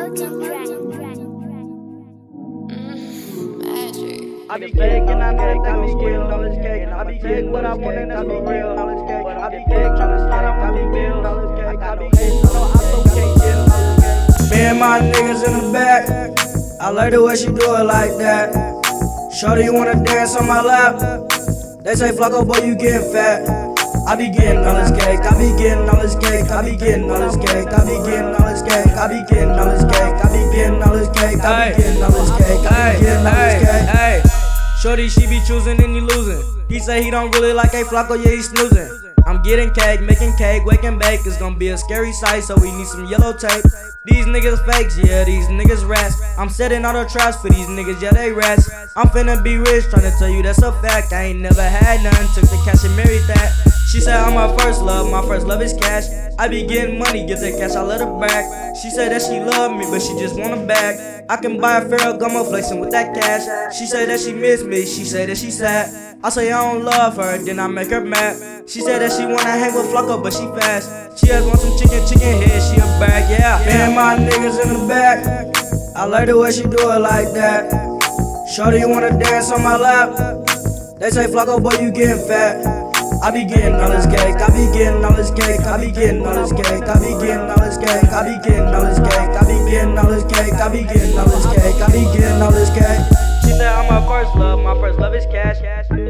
I be cake and I know that they gon' squeal. I be cake what I want and that's for real. But I be cake tryna slide on my bills. I be cake so no I so can't chill. Me and my niggas in the back. I like the way she do it like that. Shorty, you wanna dance on my lap? They say Flacco, boy, you getting fat. I be getting all this cake, I be getting all this cake, I be getting all this cake, I be getting all this cake, I be getting all this cake, I be getting all this cake, I be getting all this cake, I be getting all this cake. Hey, shorty, she be choosing and you losing. He say he don't really like a Flacco, yeah, he snoozing. I'm getting cake, making cake, wake and bake. It's gonna be a scary sight, so we need some yellow tape. These niggas fakes, yeah, these niggas rats. I'm setting all the traps for these niggas, yeah, they rats. I'm finna be rich, tryna tell you that's a fact. I ain't never had none, took the cash and married that. She said I'm my first love is cash. I be getting money, get that cash, I let her back. She said that she love me, but she just want a bag. I can buy a Ferragamo flexing with that cash. She said that she miss me, she said that she sad. I say I don't love her, then I make her mad. She said that she wanna hang with Flacco, but she fast. She just want some chicken head, she a bag, yeah. Me and my niggas in the back. I like the way she do it like that. Shorty, you wanna dance on my lap? They say Flacco, boy, you getting fat. I be getting all this cake, I be getting all this cake, I be getting all this cake, I be getting all this cake, I be getting all this cake, I be getting all this cake, I be getting all this cake, I be getting all this cake. She said I'm my first love is cash.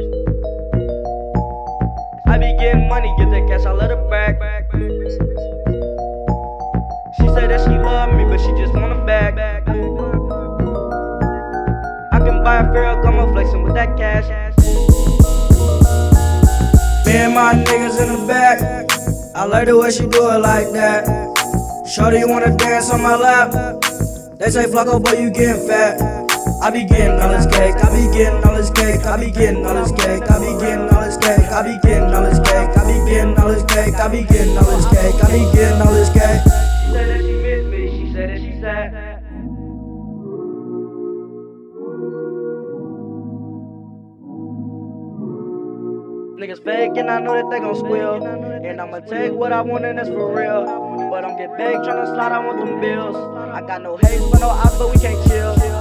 I be getting money, get that cash, I let her back. She said that she love me, but she just want a bag. I can buy a Ferragamo flexing with that cash. Me and my niggas in the back. I like the way she do it like that. Shorty, you wanna dance on my lap? They say Flacco, boy, you getting fat. I be getting all this cake, I be getting all this cake, I be getting all this cake, I be getting all this cake, I be getting all this cake, I be getting all this cake, I be getting all this cake, I be getting all this cake. She said that she miss me, she said that she sad. Niggas fake and I know that they gon' squeal. And I'ma take what I want and that's for real. But I'm get big tryna slide, I want them bills. I got no hate for no ops, but we can't chill.